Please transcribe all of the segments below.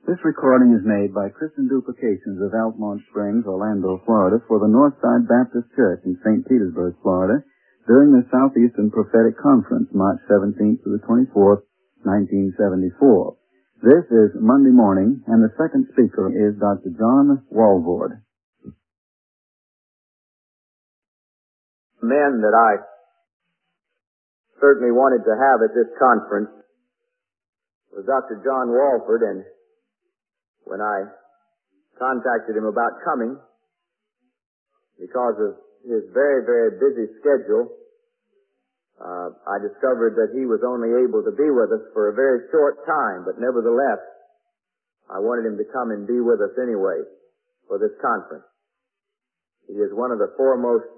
This recording is made by Christian Duplications of Altamont Springs, Orlando, Florida, for the Northside Baptist Church in St. Petersburg, Florida, during the Southeastern Prophetic Conference, March 17th to the 24th, 1974. This is Monday morning, and the second speaker is Dr. John Walvoord. Men that I certainly wanted to have at this conference was Dr. John Walvoord, and when I contacted him about coming, because of his very, very busy schedule, I discovered that he was only able to be with us for a very short time, but nevertheless, I wanted him to come and be with us anyway for this conference. He is one of the foremost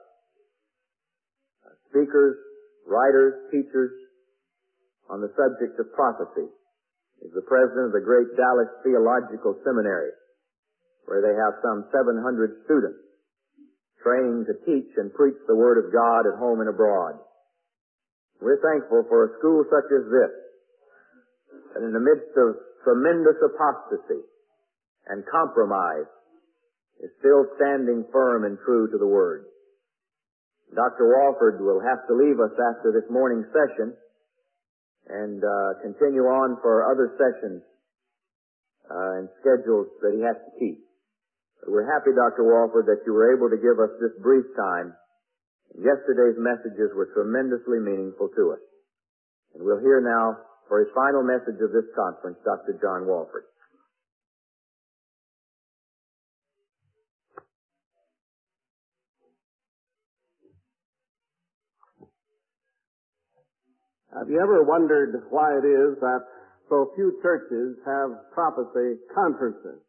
speakers, writers, teachers on the subject of prophecy. He's the president of the great Dallas Theological Seminary, where they have some 700 students trained to teach and preach the Word of God at home and abroad. We're thankful for a school such as this, that in the midst of tremendous apostasy and compromise is still standing firm and true to the Word. Dr. Walvoord will have to leave us after this morning's session and continue on for other sessions and schedules that he has to keep. But we're happy, Dr. Walvoord, that you were able to give us this brief time. Yesterday's messages were tremendously meaningful to us. And we'll hear now, for his final message of this conference, Dr. John Walvoord. Have you ever wondered why it is that so few churches have prophecy conferences?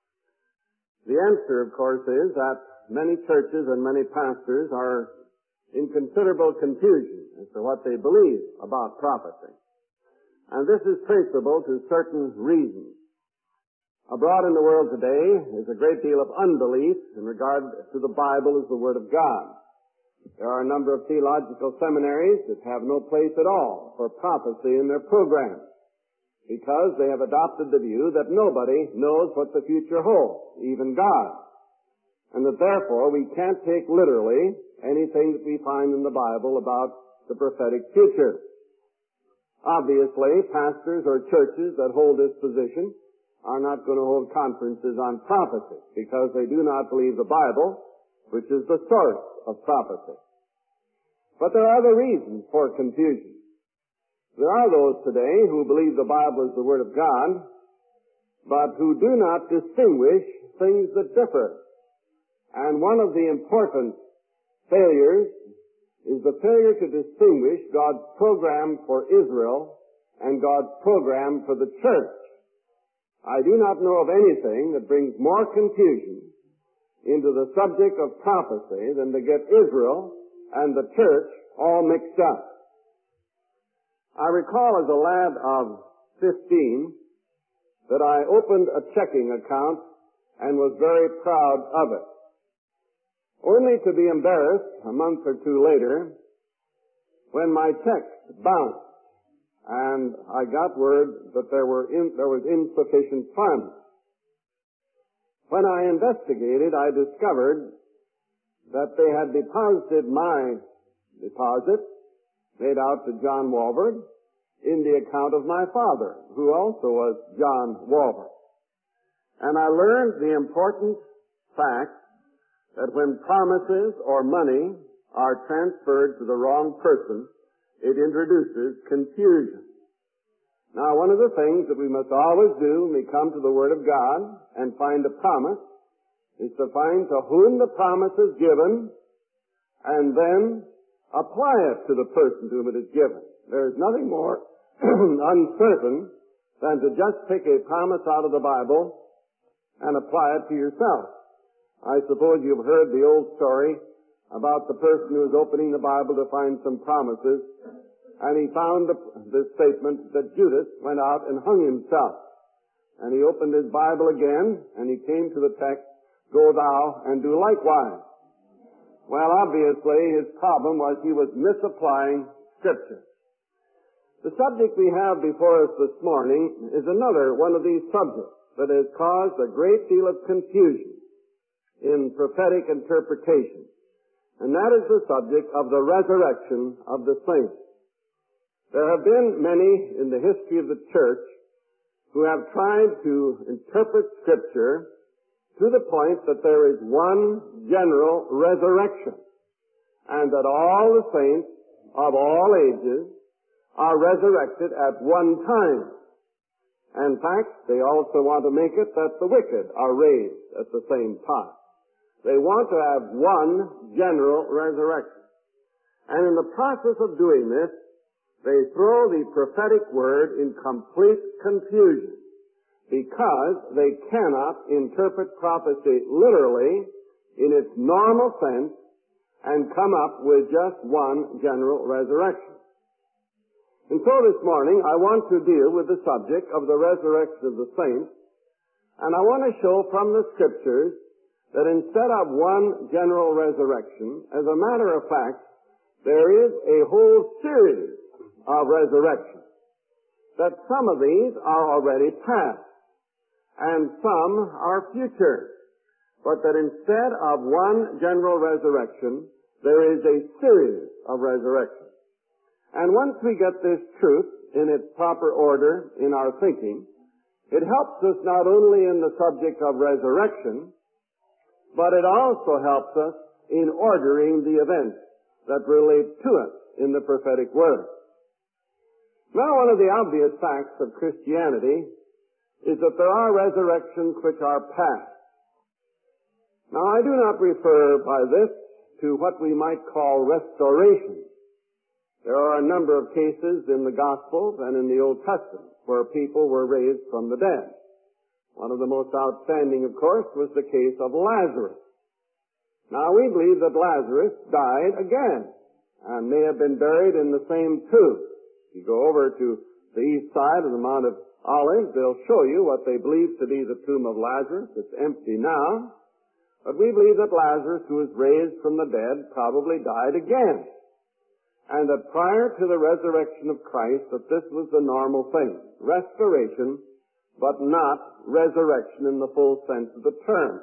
The answer, of course, is that many churches and many pastors are in considerable confusion as to what they believe about prophecy. And this is traceable to certain reasons. Abroad in the world today is a great deal of unbelief in regard to the Bible as the Word of God. There are a number of theological seminaries that have no place at all for prophecy in their programs, because they have adopted the view that nobody knows what the future holds, even God, and that therefore we can't take literally anything that we find in the Bible about the prophetic future. Obviously, pastors or churches that hold this position are not going to hold conferences on prophecy, because they do not believe the Bible, which is the source of prophecy. But there are other reasons for confusion. There are those today who believe the Bible is the Word of God, but who do not distinguish things that differ. And one of the important failures is the failure to distinguish God's program for Israel and God's program for the church. I do not know of anything that brings more confusion into the subject of prophecy than to get Israel and the church all mixed up. I recall as a lad of 15 that I opened a checking account and was very proud of it, only to be embarrassed a month or two later when my checks bounced and I got word that there was insufficient funds. When I investigated, I discovered that they had deposited my deposit, made out to John Walvoord, in the account of my father, who also was John Walvoord. And I learned the important fact that when promises or money are transferred to the wrong person, it introduces confusion. Now, one of the things that we must always do when we come to the Word of God and find a promise is to find to whom the promise is given and then apply it to the person to whom it is given. There is nothing more uncertain than to just pick a promise out of the Bible and apply it to yourself. I suppose you've heard the old story about the person who was opening the Bible to find some promises, and he found the statement that Judas went out and hung himself. And he opened his Bible again, and he came to the text, "Go thou and do likewise." Well, obviously, his problem was he was misapplying Scripture. The subject we have before us this morning is another one of these subjects that has caused a great deal of confusion in prophetic interpretation, and that is the subject of the resurrection of the saints. There have been many in the history of the church who have tried to interpret Scripture to the point that there is one general resurrection, and that all the saints of all ages are resurrected at one time. In fact, they also want to make it that the wicked are raised at the same time. They want to have one general resurrection. And in the process of doing this, they throw the prophetic word in complete confusion because they cannot interpret prophecy literally in its normal sense and come up with just one general resurrection. And so this morning I want to deal with the subject of the resurrection of the saints, and I want to show from the Scriptures that instead of one general resurrection, as a matter of fact, there is a whole series of resurrections. That some of these are already past, and some are future. But that instead of one general resurrection, there is a series of resurrections. And once we get this truth in its proper order in our thinking, it helps us not only in the subject of resurrection, but it also helps us in ordering the events that relate to us in the prophetic word. Now, one of the obvious facts of Christianity is that there are resurrections which are past. Now, I do not refer by this to what we might call restoration. There are a number of cases in the Gospels and in the Old Testament where people were raised from the dead. One of the most outstanding, of course, was the case of Lazarus. Now, we believe that Lazarus died again and may have been buried in the same tomb. If you go over to the east side of the Mount of Olives, they'll show you what they believe to be the tomb of Lazarus. It's empty now. But we believe that Lazarus, who was raised from the dead, probably died again. And that prior to the resurrection of Christ, that this was the normal thing. Restoration, but not resurrection in the full sense of the term.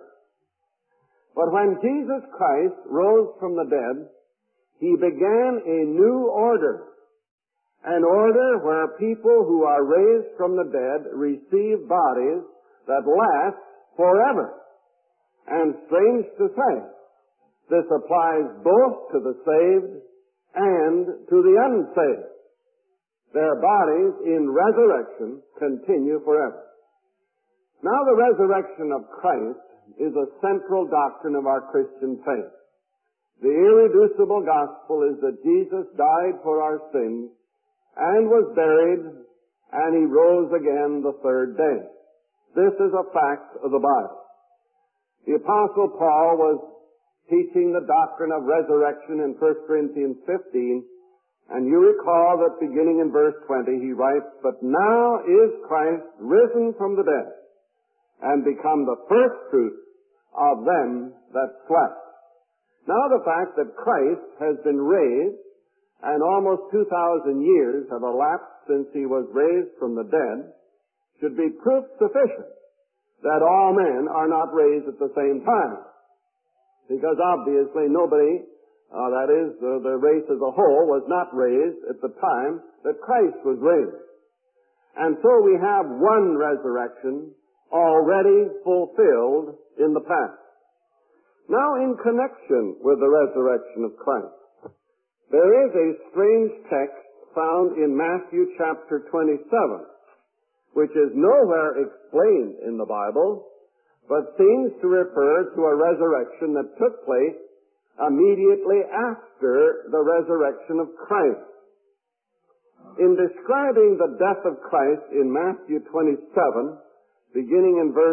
But when Jesus Christ rose from the dead, He began a new order. An order where people who are raised from the dead receive bodies that last forever. And strange to say, this applies both to the saved and to the unsaved. Their bodies in resurrection continue forever. Now, the resurrection of Christ is a central doctrine of our Christian faith. The irreducible gospel is that Jesus died for our sins and was buried, and He rose again the third day. This is a fact of the Bible. The Apostle Paul was teaching the doctrine of resurrection in 1 Corinthians 15, and you recall that beginning in verse 20 he writes, "But now is Christ risen from the dead, and become the first fruits of them that slept." Now the fact that Christ has been raised, and almost 2,000 years have elapsed since He was raised from the dead, should be proof sufficient that all men are not raised at the same time. Because obviously nobody, that is, the race as a whole, was not raised at the time that Christ was raised. And so we have one resurrection already fulfilled in the past. Now, in connection with the resurrection of Christ, there is a strange text found in Matthew chapter 27, which is nowhere explained in the Bible, but seems to refer to a resurrection that took place immediately after the resurrection of Christ. In describing the death of Christ in Matthew 27, beginning in verse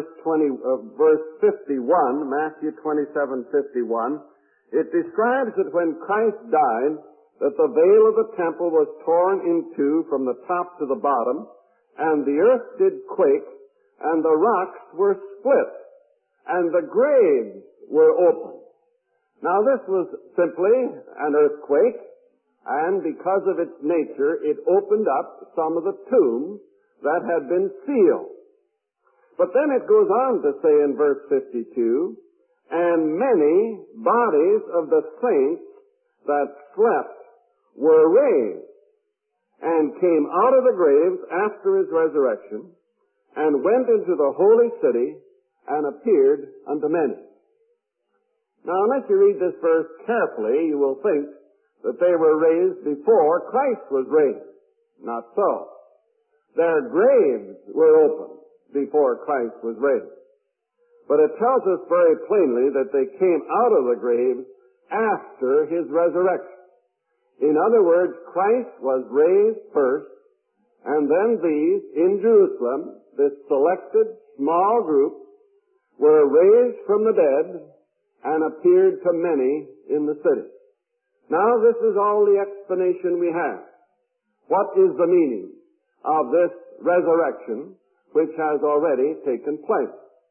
51, Matthew 27:51, it describes that when Christ died, that the veil of the temple was torn in two from the top to the bottom, and the earth did quake, and the rocks were split, and the graves were opened. Now this was simply an earthquake, and because of its nature, it opened up some of the tombs that had been sealed. But then it goes on to say in verse 52, and many bodies of the saints that slept were raised, and came out of the graves after his resurrection, and went into the holy city, and appeared unto many. Now, unless you read this verse carefully, you will think that they were raised before Christ was raised. Not so. Their graves were opened before Christ was raised. But it tells us very plainly that they came out of the graves after his resurrection. In other words, Christ was raised first, and then these, in Jerusalem, this selected small group, were raised from the dead and appeared to many in the city. Now, this is all the explanation we have. What is the meaning of this resurrection which has already taken place?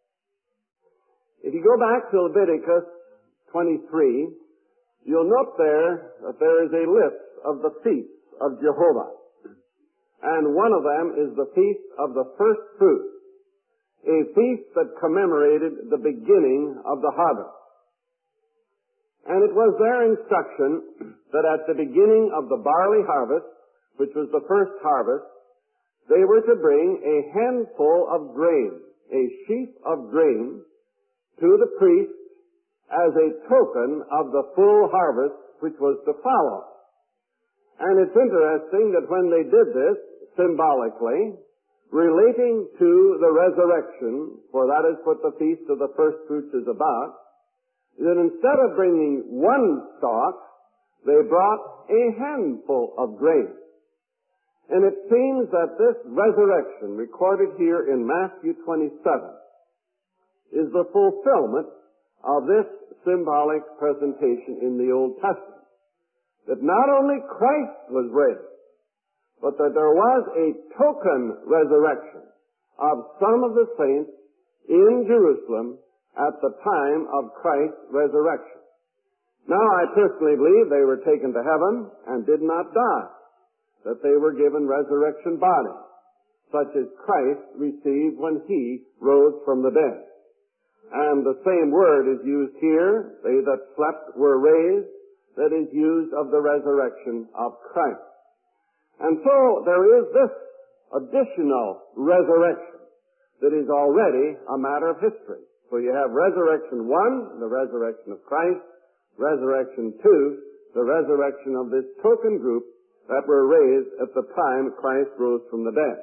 If you go back to Leviticus 23, you'll note there that there is a list of the feasts of Jehovah. And one of them is the feast of the first fruits, a feast that commemorated the beginning of the harvest. And it was their instruction that at the beginning of the barley harvest, which was the first harvest, they were to bring a handful of grain, a sheaf of grain, to the priest as a token of the full harvest which was to follow. And it's interesting that when they did this, symbolically, relating to the resurrection, for that is what the Feast of the First Fruits is about, that instead of bringing one stalk, they brought a handful of grain. And it seems that this resurrection, recorded here in Matthew 27, is the fulfillment of this symbolic presentation in the Old Testament. That not only Christ was raised, but that there was a token resurrection of some of the saints in Jerusalem at the time of Christ's resurrection. Now, I personally believe they were taken to heaven and did not die, that they were given resurrection bodies, such as Christ received when he rose from the dead. And the same word is used here, they that slept were raised, that is used of the resurrection of Christ. And so there is this additional resurrection that is already a matter of history. So you have resurrection 1, the resurrection of Christ, resurrection 2, the resurrection of this token group that were raised at the time Christ rose from the dead.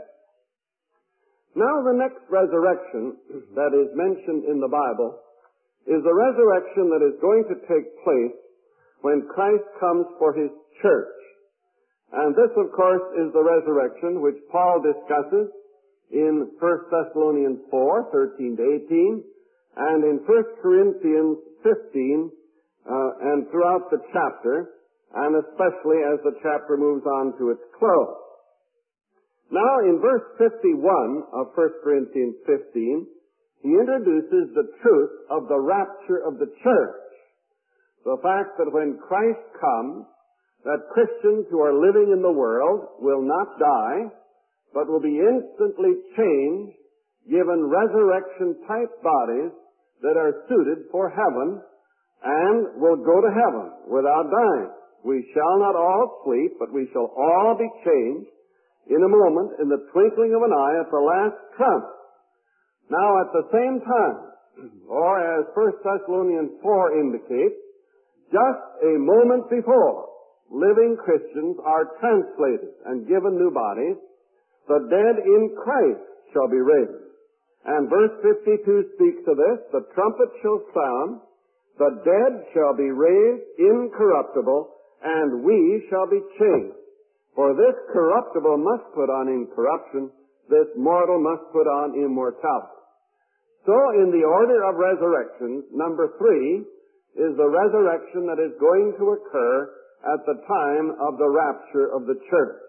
Now the next resurrection that is mentioned in the Bible is the resurrection that is going to take place when Christ comes for his church. And this, of course, is the resurrection which Paul discusses in 1 Thessalonians 4, 13 to 18, and in 1 Corinthians 15, and throughout the chapter, and especially as the chapter moves on to its close. Now, in verse 51 of 1 Corinthians 15, he introduces the truth of the rapture of the church. The fact that when Christ comes, that Christians who are living in the world will not die, but will be instantly changed, given resurrection-type bodies that are suited for heaven, and will go to heaven without dying. We shall not all sleep, but we shall all be changed in a moment, in the twinkling of an eye, at the last trump. Now, at the same time, or as 1 Thessalonians 4 indicates, just a moment before, living Christians are translated and given new bodies, the dead in Christ shall be raised. And verse 52 speaks of this, the trumpet shall sound, the dead shall be raised incorruptible, and we shall be changed. For this corruptible must put on incorruption, this mortal must put on immortality. So in the order of resurrections, number 3 is the resurrection that is going to occur at the time of the rapture of the church.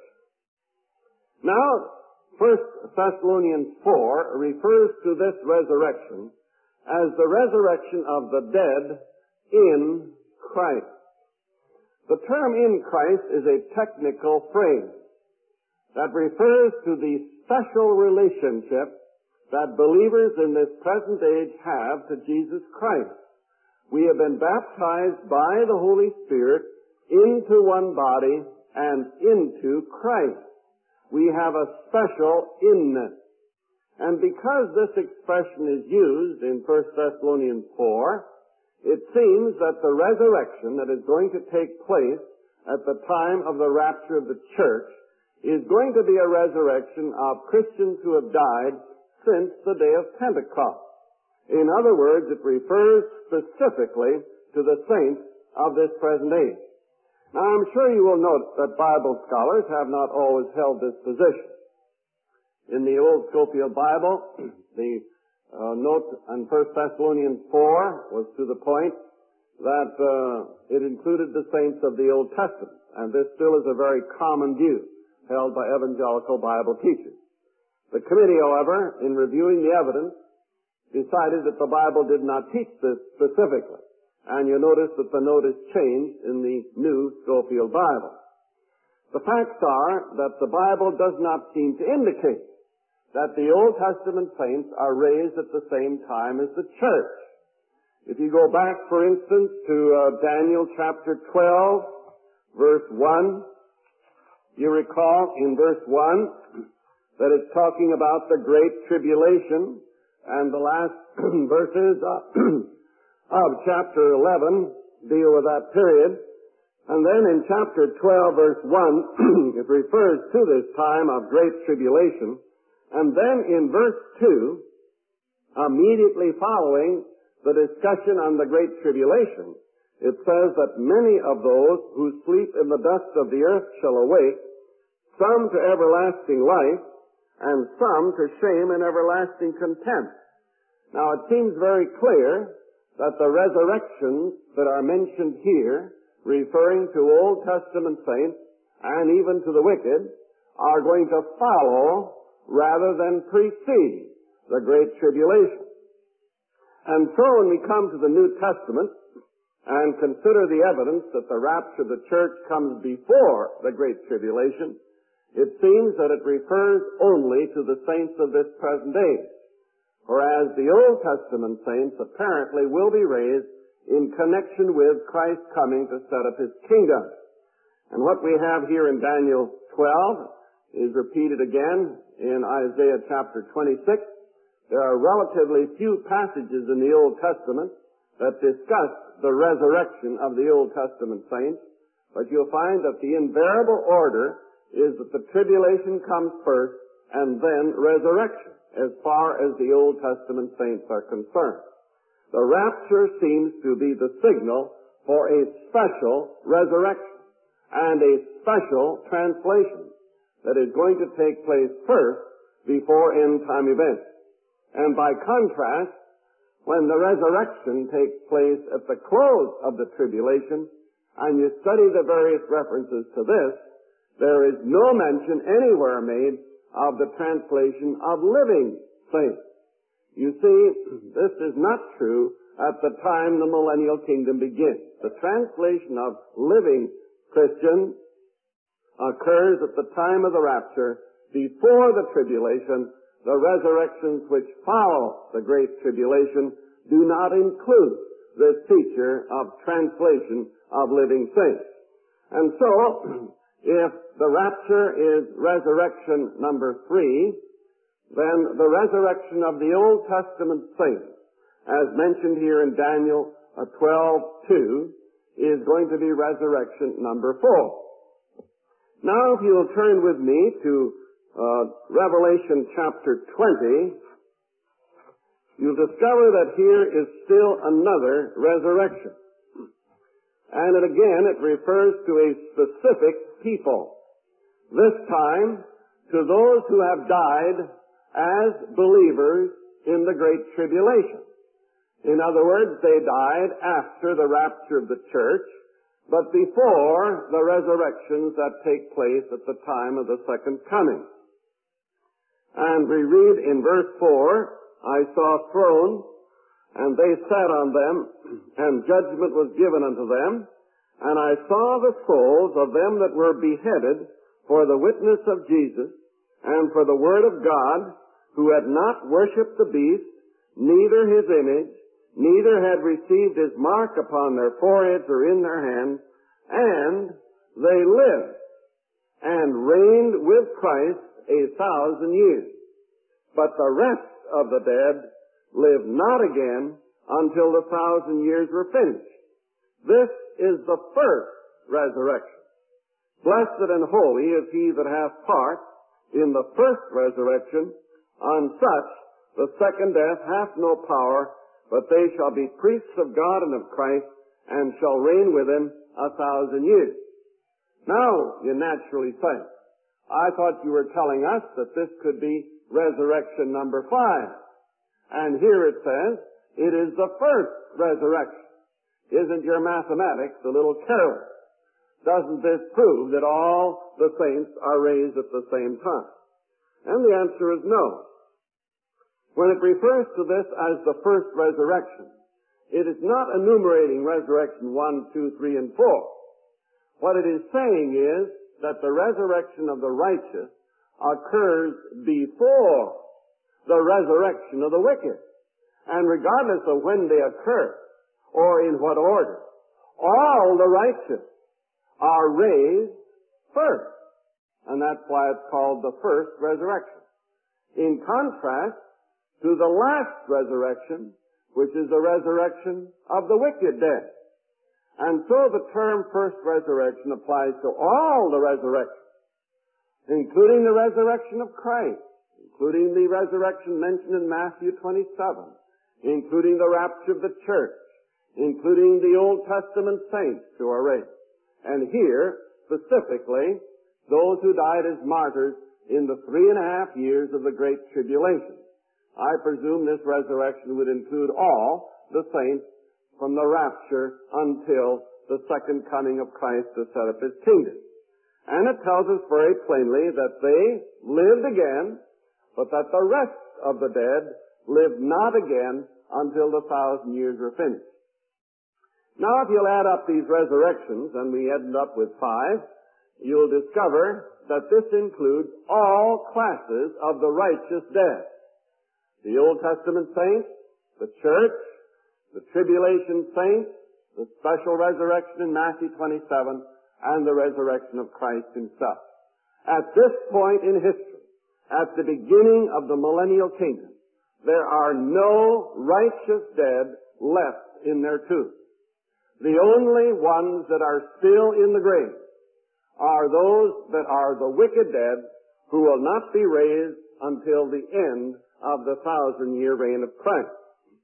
Now, 1 Thessalonians 4 refers to this resurrection as the resurrection of the dead in Christ. The term in Christ is a technical phrase that refers to the special relationship that believers in this present age have to Jesus Christ. We have been baptized by the Holy Spirit into one body and into Christ. We have a special inness. And because this expression is used in 1 Thessalonians 4, it seems that the resurrection that is going to take place at the time of the rapture of the church is going to be a resurrection of Christians who have died since the day of Pentecost. In other words, it refers specifically to the saints of this present age. Now, I'm sure you will note that Bible scholars have not always held this position. In the Old Scofield Bible, the note on 1 Thessalonians 4 was to the point that it included the saints of the Old Testament, and this still is a very common view held by evangelical Bible teachers. The committee, however, in reviewing the evidence, decided that the Bible did not teach this specifically. And you notice that the note is changed in the New Scofield Bible. The facts are that the Bible does not seem to indicate that the Old Testament saints are raised at the same time as the church. If you go back, for instance, to Daniel chapter 12, verse 1, you recall in verse 1 that it's talking about the Great Tribulation, and the last verses of chapter 11 deal with that period. And then in chapter 12, verse 1, it refers to this time of great tribulation. And then in verse 2, immediately following the discussion on the great tribulation, it says that many of those who sleep in the dust of the earth shall awake, some to everlasting life, and some to shame and everlasting contempt. Now, it seems very clear that the resurrections that are mentioned here, referring to Old Testament saints and even to the wicked, are going to follow rather than precede the Great Tribulation. And so when we come to the New Testament and consider the evidence that the rapture of the church comes before the Great Tribulation, it seems that it refers only to the saints of this present age, whereas the Old Testament saints apparently will be raised in connection with Christ coming to set up His kingdom. And what we have here in Daniel 12 is repeated again in Isaiah chapter 26. There are relatively few passages in the Old Testament that discuss the resurrection of the Old Testament saints, but you'll find that the invariable order is that the tribulation comes first and then resurrection, as far as the Old Testament saints are concerned. The rapture seems to be the signal for a special resurrection and a special translation that is going to take place first before end-time events. And by contrast, when the resurrection takes place at the close of the tribulation, and you study the various references to this, there is no mention anywhere made of the translation of living saints. You see, this is not true at the time the millennial kingdom begins. The translation of living Christians occurs at the time of the rapture, before the tribulation. The resurrections which follow the Great Tribulation do not include this feature of translation of living saints. And so, if the rapture is resurrection number 3, then the resurrection of the Old Testament saints, as mentioned here in Daniel 12:2, is going to be resurrection number 4. Now, if you will turn with me to Revelation chapter 20, you'll discover that here is still another resurrection. And again, it refers to a specific people. This time, to those who have died as believers in the Great Tribulation. In other words, they died after the rapture of the church, but before the resurrections that take place at the time of the second coming. And we read in verse 4, I saw thrones, and they sat on them, and judgment was given unto them, And I saw the souls of them that were beheaded for the witness of Jesus and for the word of God, who had not worshipped the beast, neither his image, neither had received his mark upon their foreheads or in their hands, and they lived and reigned with Christ 1,000 years. But the rest of the dead lived not again until the 1,000 years were finished. This is the first resurrection. Blessed and holy is he that hath part in the first resurrection. On such the second death hath no power, but they shall be priests of God and of Christ, and shall reign with him 1,000 years. Now, you naturally say, I thought you were telling us that this could be resurrection number 5. And here it says, it is the first resurrection. Isn't your mathematics a little careless? Doesn't this prove that all the saints are raised at the same time? And the answer is no. When it refers to this as the first resurrection, it is not enumerating resurrection 1, 2, 3, and 4. What it is saying is that the resurrection of the righteous occurs before the resurrection of the wicked. And regardless of when they occur, or in what order, all the righteous are raised first. And that's why it's called the first resurrection. In contrast to the last resurrection, which is the resurrection of the wicked dead. And so the term first resurrection applies to all the resurrections, including the resurrection of Christ, including the resurrection mentioned in Matthew 27, including the rapture of the church, including the Old Testament saints who are raised. And here, specifically, those who died as martyrs in the 3.5 years of the Great Tribulation. I presume this resurrection would include all the saints from the rapture until the second coming of Christ to set up his kingdom. And it tells us very plainly that they lived again, but that the rest of the dead lived not again until the 1,000 years were finished. Now, if you'll add up these resurrections, and we end up with 5, you'll discover that this includes all classes of the righteous dead. The Old Testament saints, the church, the tribulation saints, the special resurrection in Matthew 27, and the resurrection of Christ himself. At this point in history, at the beginning of the millennial kingdom, there are no righteous dead left in their tombs. The only ones that are still in the grave are those that are the wicked dead, who will not be raised until the end of the 1,000-year reign of Christ.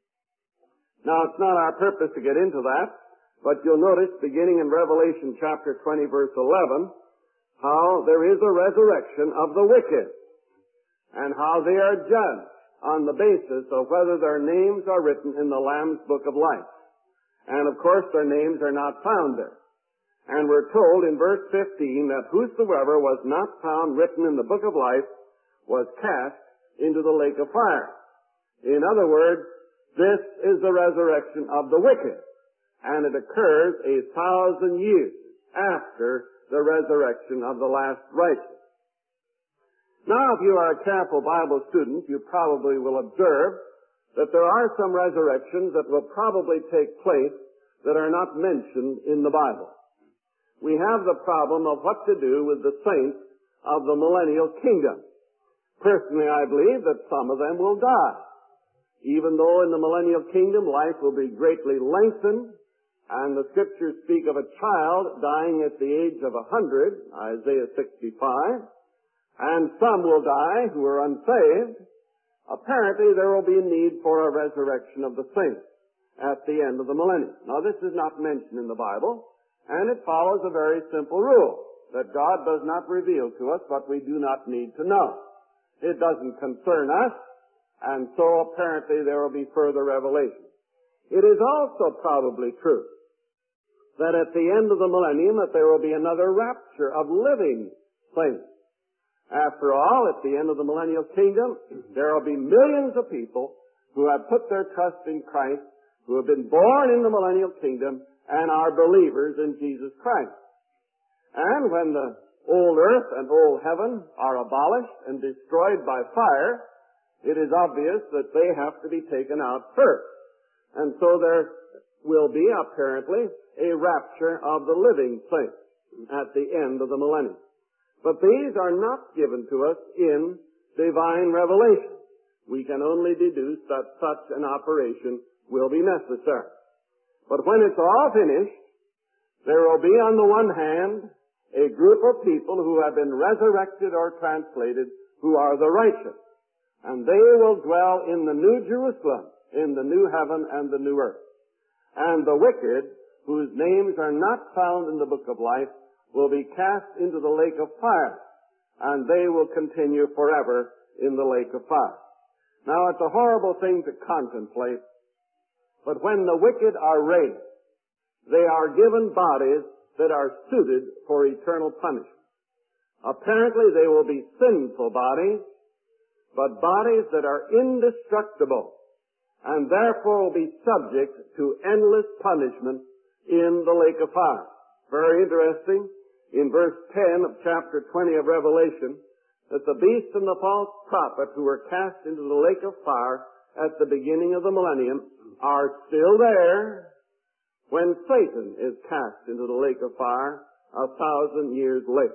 Now, it's not our purpose to get into that, but you'll notice, beginning in Revelation chapter 20, verse 11, how there is a resurrection of the wicked, and how they are judged on the basis of whether their names are written in the Lamb's Book of Life. And, of course, their names are not found there. And we're told in verse 15 that whosoever was not found written in the Book of Life was cast into the lake of fire. In other words, this is the resurrection of the wicked, and it occurs 1,000 years after the resurrection of the last righteous. Now, if you are a careful Bible student, you probably will observe that there are some resurrections that will probably take place that are not mentioned in the Bible. We have the problem of what to do with the saints of the millennial kingdom. Personally, I believe that some of them will die. Even though in the millennial kingdom life will be greatly lengthened, and the scriptures speak of a child dying at the age of 100, Isaiah 65, and some will die who are unsaved, apparently there will be a need for a resurrection of the saints at the end of the millennium. Now, this is not mentioned in the Bible, and it follows a very simple rule, that God does not reveal to us what we do not need to know. It doesn't concern us, and so apparently there will be further revelation. It is also probably true that at the end of the millennium that there will be another rapture of living saints. After all, at the end of the millennial kingdom, there will be millions of people who have put their trust in Christ, who have been born in the millennial kingdom, and are believers in Jesus Christ. And when the old earth and old heaven are abolished and destroyed by fire, it is obvious that they have to be taken out first. And so there will be apparently a rapture of the living saints at the end of the millennium. But these are not given to us in divine revelation. We can only deduce that such an operation will be necessary. But when it's all finished, there will be on the one hand a group of people who have been resurrected or translated who are the righteous. And they will dwell in the new Jerusalem, in the new heaven and the new earth. And the wicked, whose names are not found in the book of life, will be cast into the lake of fire, and they will continue forever in the lake of fire. Now, it's a horrible thing to contemplate, but when the wicked are raised, they are given bodies that are suited for eternal punishment. Apparently, they will be sinful bodies, but bodies that are indestructible, and therefore will be subject to endless punishment in the lake of fire. Very interesting, in verse 10 of chapter 20 of Revelation, that the beast and the false prophet who were cast into the lake of fire at the beginning of the millennium are still there when Satan is cast into the lake of fire 1,000 years later.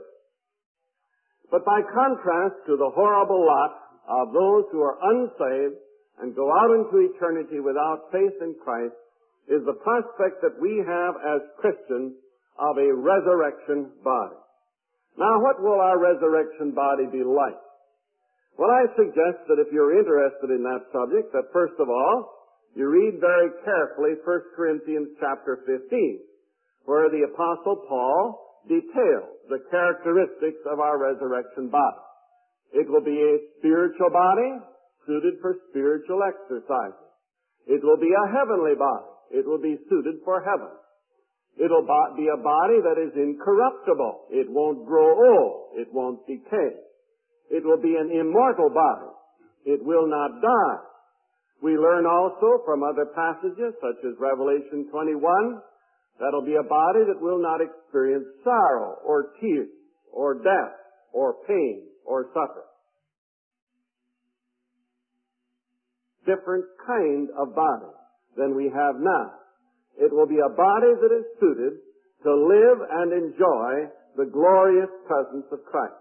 But by contrast to the horrible lot of those who are unsaved and go out into eternity without faith in Christ is the prospect that we have as Christians of a resurrection body. Now, what will our resurrection body be like? Well, I suggest that if you're interested in that subject, that first of all, you read very carefully 1 Corinthians chapter 15, where the Apostle Paul details the characteristics of our resurrection body. It will be a spiritual body suited for spiritual exercises. It will be a heavenly body. It will be suited for heaven. It will be a body that is incorruptible. It won't grow old. It won't decay. It will be an immortal body. It will not die. We learn also from other passages, such as Revelation 21, that'll be a body that will not experience sorrow or tears or death or pain or suffering. Different kind of body than we have now. It will be a body that is suited to live and enjoy the glorious presence of Christ.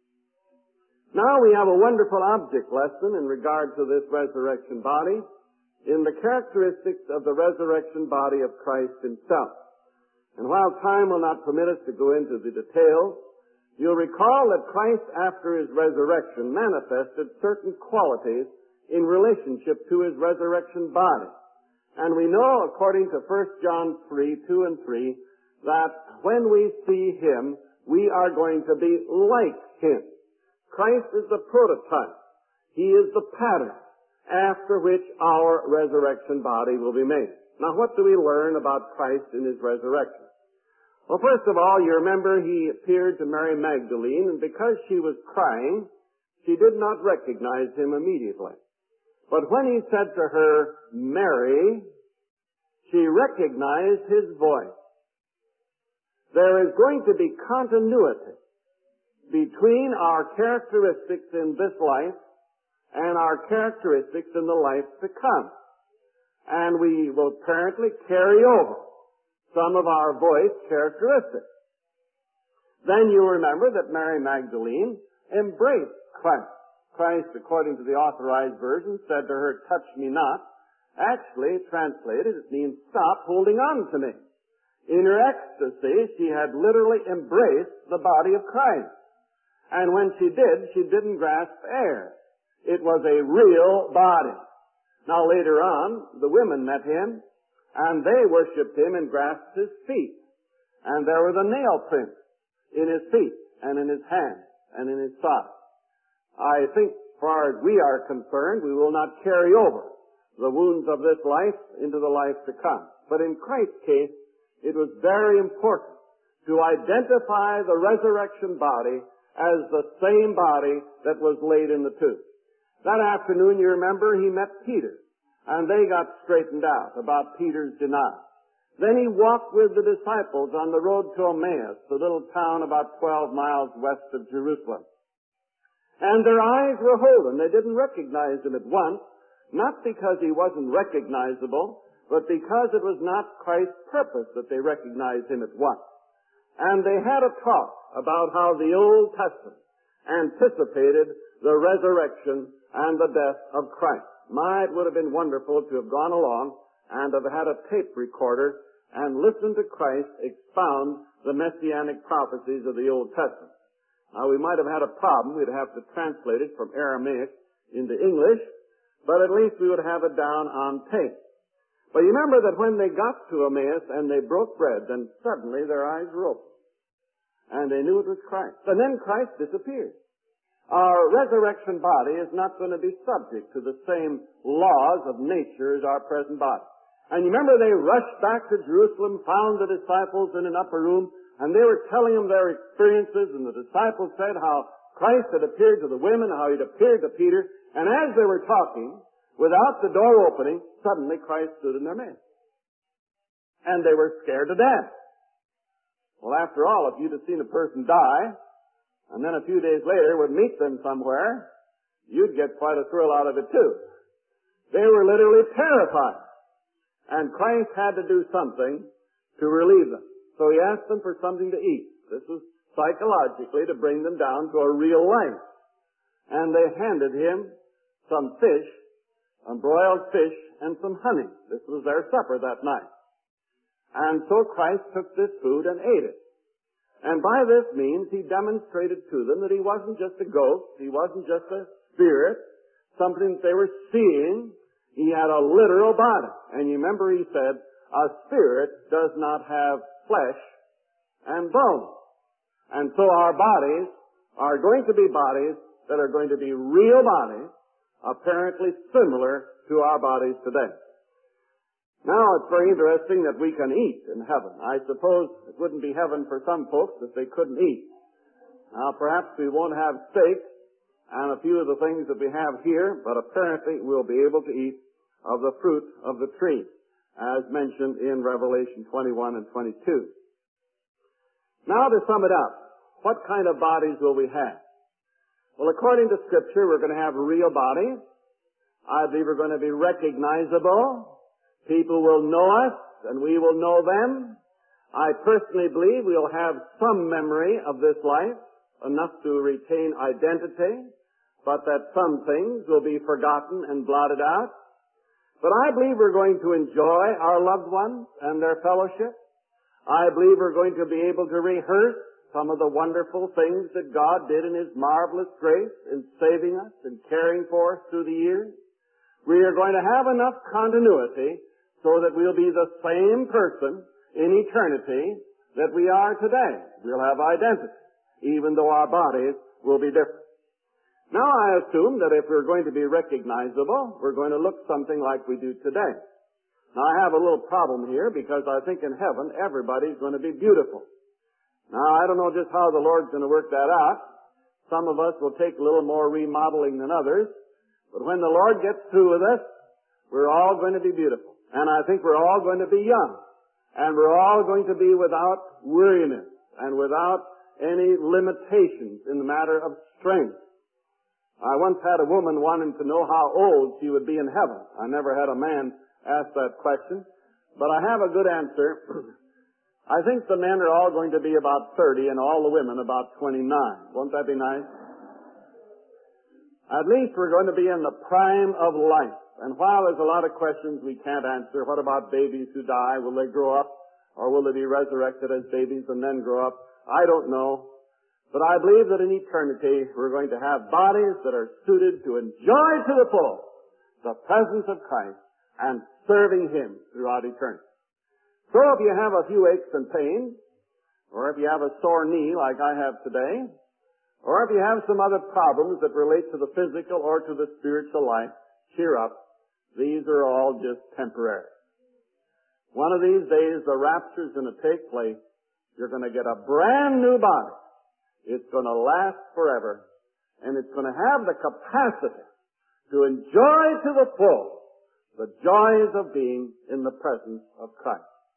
Now we have a wonderful object lesson in regard to this resurrection body in the characteristics of the resurrection body of Christ himself. And while time will not permit us to go into the details, you'll recall that Christ, after his resurrection, manifested certain qualities in relationship to his resurrection body. And we know, according to 1 John 3:2 and 3, that when we see him, we are going to be like him. Christ is the prototype. He is the pattern after which our resurrection body will be made. Now, what do we learn about Christ in his resurrection? Well, first of all, you remember he appeared to Mary Magdalene, and because she was crying, she did not recognize him immediately. But when he said to her, Mary, she recognized his voice. There is going to be continuity between our characteristics in this life and our characteristics in the life to come. And we will apparently carry over some of our voice characteristics. Then you remember that Mary Magdalene embraced Christ. Christ, according to the Authorized Version, said to her, touch me not. Actually, translated, it means stop holding on to me. In her ecstasy, she had literally embraced the body of Christ. And when she did, she didn't grasp air. It was a real body. Now later on, the women met him, and they worshipped him and grasped his feet. And there were the nail prints in his feet, and in his hands, and in his side. I think, as far as we are concerned, we will not carry over the wounds of this life into the life to come. But in Christ's case, it was very important to identify the resurrection body as the same body that was laid in the tomb. That afternoon, you remember, he met Peter, and they got straightened out about Peter's denial. Then he walked with the disciples on the road to Emmaus, the little town about 12 miles west of Jerusalem. And their eyes were holden. They didn't recognize him at once, not because he wasn't recognizable, but because it was not Christ's purpose that they recognized him at once. And they had a talk about how the Old Testament anticipated the resurrection and the death of Christ. My, it would have been wonderful to have gone along and have had a tape recorder and listened to Christ expound the messianic prophecies of the Old Testament. Now, we might have had a problem. We'd have to translate it from Aramaic into English, but at least we would have it down on tape. But you remember that when they got to Emmaus and they broke bread, then suddenly their eyes were opened. And they knew it was Christ. And then Christ disappeared. Our resurrection body is not going to be subject to the same laws of nature as our present body. And you remember they rushed back to Jerusalem, found the disciples in an upper room, and they were telling them their experiences, and the disciples said how Christ had appeared to the women, how he'd appeared to Peter, and as they were talking, without the door opening, suddenly Christ stood in their midst. And they were scared to death. Well, after all, if you'd have seen a person die, and then a few days later would meet them somewhere, you'd get quite a thrill out of it too. They were literally terrified. And Christ had to do something to relieve them. So he asked them for something to eat. This was psychologically to bring them down to a real life. And they handed him some fish, some broiled fish, and some honey. This was their supper that night. And so Christ took this food and ate it. And by this means, he demonstrated to them that he wasn't just a ghost, he wasn't just a spirit, something that they were seeing. He had a literal body. And you remember he said, a spirit does not have flesh and bone. And so our bodies are going to be bodies that are going to be real bodies, apparently similar to our bodies today. Now, it's very interesting that we can eat in heaven. I suppose it wouldn't be heaven for some folks if they couldn't eat. Now, perhaps we won't have steak and a few of the things that we have here, but apparently we'll be able to eat of the fruit of the tree, as mentioned in Revelation 21 and 22. Now, to sum it up, what kind of bodies will we have? Well, according to Scripture, we're going to have real bodies. I believe we're going to be recognizable. People will know us, and we will know them. I personally believe we'll have some memory of this life, enough to retain identity, but that some things will be forgotten and blotted out. But I believe we're going to enjoy our loved ones and their fellowship. I believe we're going to be able to rehearse some of the wonderful things that God did in His marvelous grace in saving us and caring for us through the years. We are going to have enough continuity so that we'll be the same person in eternity that we are today. We'll have identity, even though our bodies will be different. Now, I assume that if we're going to be recognizable, we're going to look something like we do today. Now, I have a little problem here because I think in heaven everybody's going to be beautiful. Now, I don't know just how the Lord's going to work that out. Some of us will take a little more remodeling than others. But when the Lord gets through with us, we're all going to be beautiful. And I think we're all going to be young. And we're all going to be without weariness and without any limitations in the matter of strength. I once had a woman wanting to know how old she would be in heaven. I never had a man ask that question. But I have a good answer. I think the men are all going to be about 30 and all the women about 29. Won't that be nice? At least we're going to be in the prime of life. And while there's a lot of questions we can't answer, what about babies who die? Will they grow up? Or will they be resurrected as babies and then grow up? I don't know. But I believe that in eternity we're going to have bodies that are suited to enjoy to the full the presence of Christ and serving Him throughout eternity. So if you have a few aches and pains, or if you have a sore knee like I have today, or if you have some other problems that relate to the physical or to the spiritual life, cheer up. These are all just temporary. One of these days, the rapture's going to take place. You're going to get a brand new body. It's going to last forever. And it's going to have the capacity to enjoy to the full the joys of being in the presence of Christ.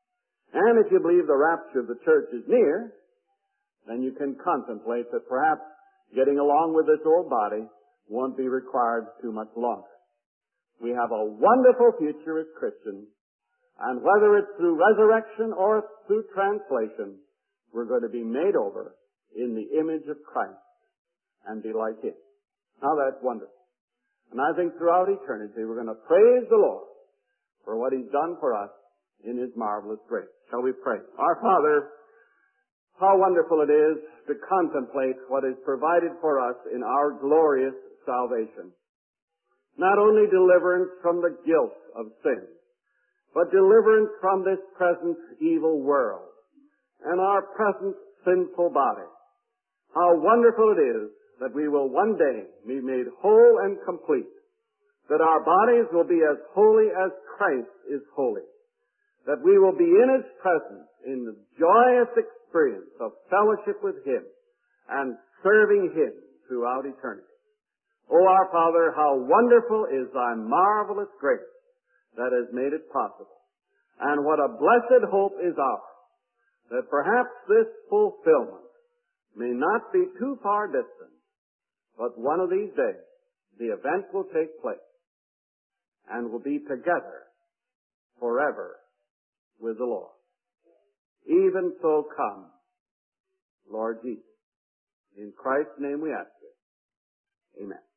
And if you believe the rapture of the church is near, then you can contemplate that perhaps getting along with this old body won't be required too much longer. We have a wonderful future as Christians, and whether it's through resurrection or through translation, we're going to be made over in the image of Christ and be like Him. Now that's wonderful. And I think throughout eternity we're going to praise the Lord for what He's done for us in His marvelous grace. Shall we pray? Our Father, how wonderful it is to contemplate what is provided for us in our glorious salvation. Not only deliverance from the guilt of sin, but deliverance from this present evil world and our present sinful body. How wonderful it is that we will one day be made whole and complete, that our bodies will be as holy as Christ is holy, that we will be in His presence in the joyous experience of fellowship with Him and serving Him throughout eternity. O our Father, how wonderful is Thy marvelous grace that has made it possible. And what a blessed hope is ours, that perhaps this fulfillment may not be too far distant, but one of these days the event will take place and we'll be together forever with the Lord. Even so come, Lord Jesus. In Christ's name we ask it. Amen.